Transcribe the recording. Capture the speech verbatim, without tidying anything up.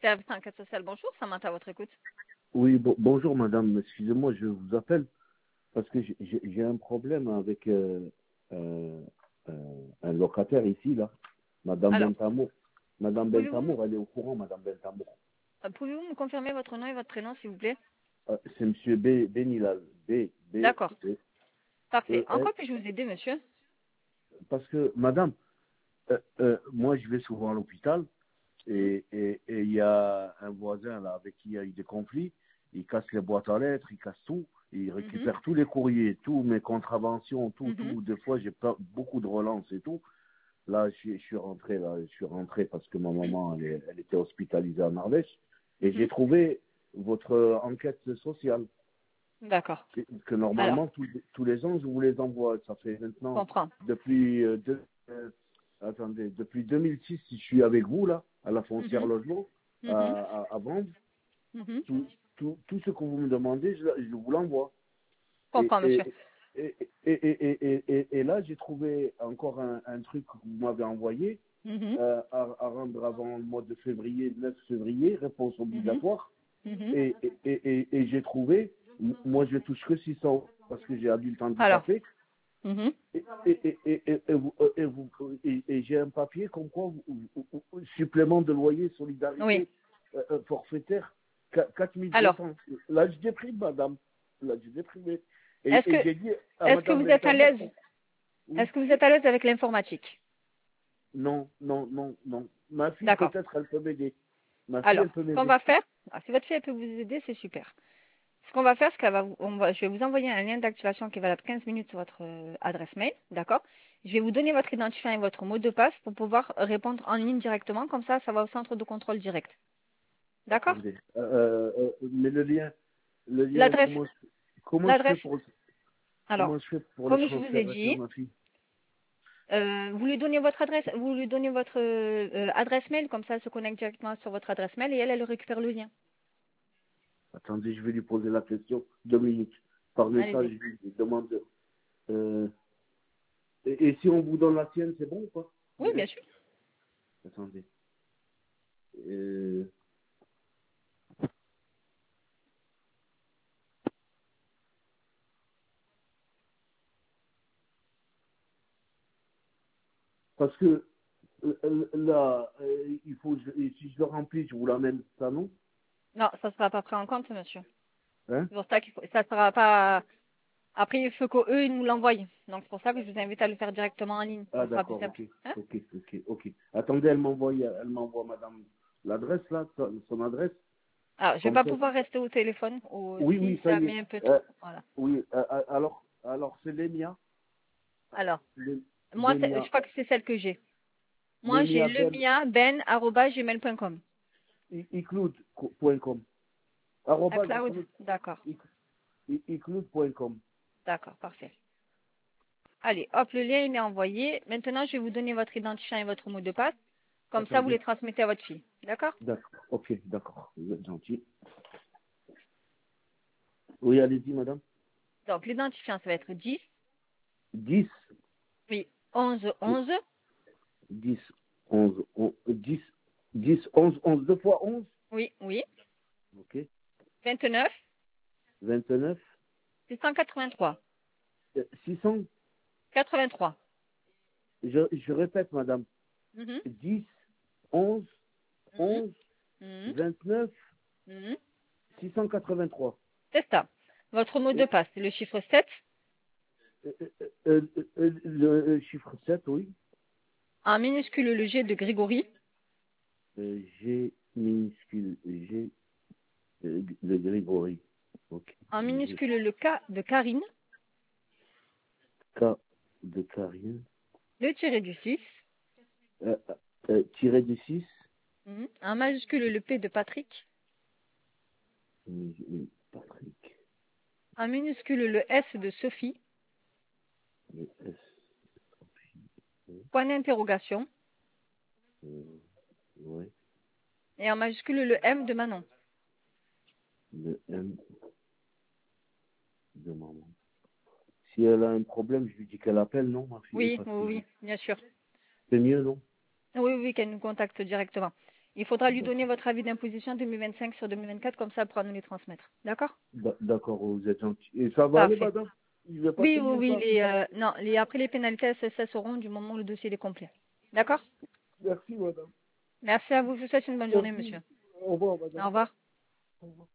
Service enquête sociale, bonjour, Samantha à votre écoute. Oui, bon- bonjour madame, excusez-moi, je vous appelle parce que j'ai j'ai- j'ai un problème avec euh, euh, euh, un locataire ici, là, madame Alors, Bentamour. Madame pouvez-vous Bentamour, elle est au courant, madame Bentamour. euh, pouvez-vous me confirmer votre nom et votre prénom, s'il vous plaît? Euh, C'est monsieur B, Benilal, B, B, D'accord, B, parfait. E, En L, quoi puis-je vous aider, monsieur? parce que madame, euh, euh, moi je vais souvent à l'hôpital Hmm. et et- et il y a un voisin là avec qui il y a eu des conflits, il casse les boîtes à lettres, il casse tout, il Mhm, récupère tous les courriers, tous mes contraventions, tout, mhm, tout. Des fois j'ai pas beaucoup de relances et tout. Là, je, suis je suis rentré là, je suis rentré parce que ma maman elle, est- elle était hospitalisée en Ardèche et j'ai mhm. trouvé votre euh, enquête sociale D'accord. que que Alors, normalement tous, tous les ans je vous les envoie. Ça fait je maintenant comprends. depuis euh, deux- euh, attendez depuis deux mille six je suis avec vous là à la foncière Mhm, logement à, mhm, à, à vendre. mhm. Je Tout, tout, tout ce que vous me demandez, je, je vous l'envoie. Et, comprends, monsieur. et, et, et, et, et, et, et là, j'ai trouvé encore un, un truc que vous m'avez envoyé Mhm, euh, à, à rendre avant le mois de février, le neuf février, réponse mhm, obligatoire. mhm. Et, et, et, et, et j'ai trouvé, m- moi je touche que six cents parce que j'ai adulte Alors, handicapé. mhm. Et, et, et, et, et, et, vous- et, vous- et- et j'ai un papier comme quoi, vous- vous- vous- supplément de loyer, Oui. solidarité euh, euh, forfaitaire, qua- quatre mille deux Alors, cents Là, je déprime, madame. Là, je déprime. Et, est-ce que et j'ai dit à est-ce que madame vous êtes à Bentamour, l'aise? oui, Est-ce que vous êtes à l'aise avec l'informatique? non, non, non, non. Ma fille, D'accord. peut-être, elle peut m'aider. Ma fille, Alors, elle peut ce qu'on m'aider. va faire, ah, si votre fille elle peut vous aider, c'est super. Ce qu'on va faire, c'est qu'elle va, vous- on va, je vais vous envoyer un lien d'activation qui est valable quinze minutes sur votre euh, adresse mail, d'accord? Je vais vous donner votre identifiant et votre mot de passe pour pouvoir répondre en ligne directement, comme ça, ça va au centre de contrôle direct. D'accord? Attendez. Euh, euh, euh, mais le lien, le lien, L'adresse, comment, je- comment je fais l'adresse, pour, le- alors, comment je fais pour le comme je vous ai transfert sur dit, ma fille? euh, vous lui donnez votre adresse, vous lui donnez votre euh, euh, adresse mail, comme ça, elle se connecte directement sur votre adresse mail et elle, elle récupère le lien. Attendez, je vais lui poser la question. Deux minutes. Par message, Allez-y. je lui demande. Euh, et, et si on vous donne la sienne, c'est bon ou pas? Oui, bien Direct. sûr. Attendez. Euh, parce que euh, là, euh, il faut, je- et si je le remplis, je vous l'amène, ça non? Non, ça ne sera pas pris en compte, monsieur. Hein? C'est pour ça qu'il faut, ça sera pas. Après, il faut qu'eux, ils nous l'envoient. Donc, c'est pour ça que je vous invite à le faire directement en ligne. Ah Ça sera plus d'accord, simple. ok, Hein? ok, ok, ok. Attendez, elle m'envoie, elle m'envoie madame l'adresse là, son son adresse, Alors, je vais comme pas ça. pouvoir rester au téléphone ou Oui, si oui, ça ça y met est. un peu Euh, trop. Voilà. oui, euh, euh, alors, alors c'est Lemia, Alors, Le- moi, c'est- je Lemia, crois que c'est celle que j'ai. Moi, j'ai Lemia Ben, lemia ben arobase gmail point com. icloud point com. La Arrobas cloud? icloud, D'accord. icloud point com. D'accord, parfait. Allez, hop, le lien, il est envoyé. Maintenant, je vais vous donner votre identifiant et votre mot de passe. Comme ça, vous les Attendez. transmettez à votre fille. D'accord? D'accord. Ok, d'accord. Vous êtes gentil. Oui, allez-y, madame. Donc, l'identifiant, ça va être dix. Dix, Oui, onze onze. dix, onze, on- dix, dix, onze, onze, deux fois onze. Oui, oui. Ok. vingt-neuf Vingt-neuf, six cent quatre-vingt-trois. euh, six cents. quatre-vingt-trois. Je, je répète, madame. Mhm, Dix, onze, mhm, onze, mhm, vingt-neuf, mhm. six cent quatre-vingt-trois. C'est ça. Votre mot de Et, passe, c'est le chiffre sept. euh, euh, euh, euh, le euh, chiffre sept, oui. En minuscule, le G de Grégory. Euh, G minuscule, G euh, de Grégory. Ok. En G, minuscule, le K de Karine. K de Karine. Le tiré du six. Euh, euh, tiré du six. Mhm. En majuscule, le P de Patrick. Euh, euh, Patrick. En minuscule, le S de Sophie. Le S. Point d'interrogation. Euh, ouais. Et en majuscule, le M de Manon. Le M de maman. Si elle a un problème, je lui dis qu'elle appelle, non, ma fille, Oui, parce oui, que oui, bien sûr. c'est mieux, non? Oui, oui, qu'elle nous contacte directement. Il faudra lui donner D'accord. votre avis d'imposition deux mille vingt-cinq sur deux mille vingt-quatre, comme ça, elle pourra nous les transmettre. D'accord? D'a- D'accord, vous êtes gentil. Et ça va aller, Parfait. madame? Je vais pas Oui, oui, payer oui. ça. Les, euh, non, les, après, les pénalités, elles cesseront du moment où le dossier est complet. D'accord? Merci, madame. Merci à vous. Je vous souhaite une bonne journée, Merci. monsieur. Au revoir, Au madame. revoir. Au revoir.